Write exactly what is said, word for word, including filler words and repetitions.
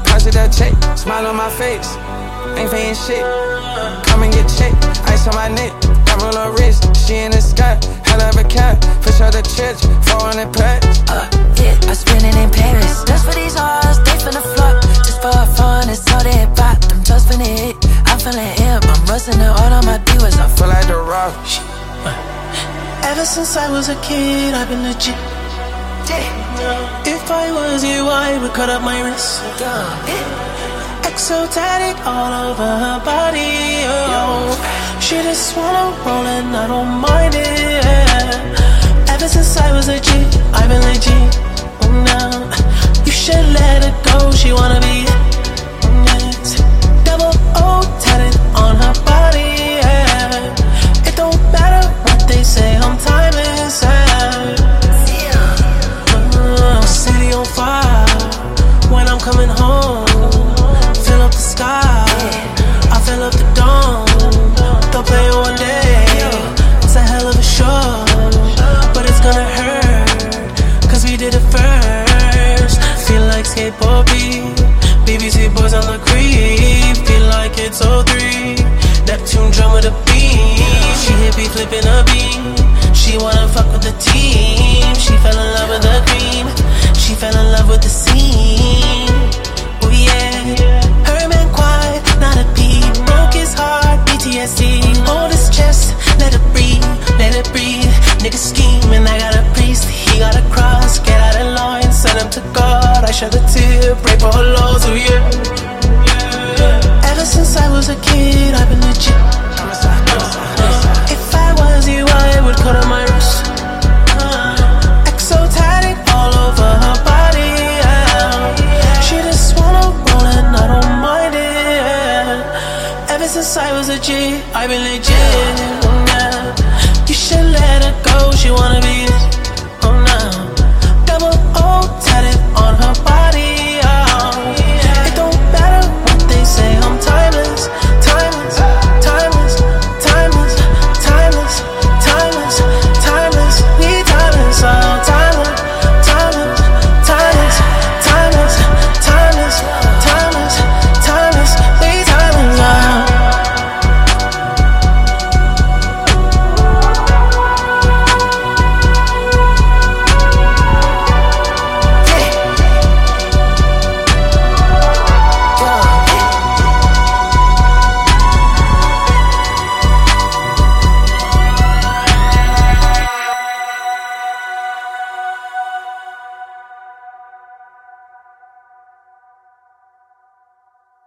Cause it that check, smile on my face. Ain't paying shit. Come and get checked. Ice on my neck, diamond on wrist. She in the sky, hell of a cat. Fish out the church, four hundred packs. Uh, yeah, I spend it in Paris. Just for these hoes, they finna flop. Just for fun, it's all they pop. Them toes finna hit. I'm feeling hip. I'm rusting it all on my divas. I Feel like the rock. Ever since I was a kid, I've been legit. If I was you, I would cut up my wrist. Exotic all over her body, oh. She just wanna roll and I don't mind it. Ever since I was a G, I've been legit. Oh, now you should let her go, she wanna be yes. Double O tatted on her body, yeah. It don't matter what they say, I'm timeless, yeah. uh, City on fire when I'm coming home. Fill up the sky, I fill up the dome. They'll play it one day, it's a hell of a show. But it's gonna hurt, cause we did it first. Feel like skateboard beat, B B C boys on the creep. Feel like it's oh three, Neptune drum with a beat. She hippie flipping a beat, she wanna fuck with the team. She fell in love with the cream, she fell in love with the scene. Oh yeah, her man quiet, not a peep. Broke his heart, P T S D. Hold his chest, let it breathe, let it breathe. Nigga scheming, I got a priest, he got a cross. Get out of line, send him to God. I shed a tear, pray for her laws, oh yeah. Ever since I was a kid, I've been legit. If I was you, I would cut on my wrist. Exotic all over her body, yeah. She just wanna roll and I don't mind it, yeah. Ever since I was a G, I've been legit, yeah. You should let her go, she wanna be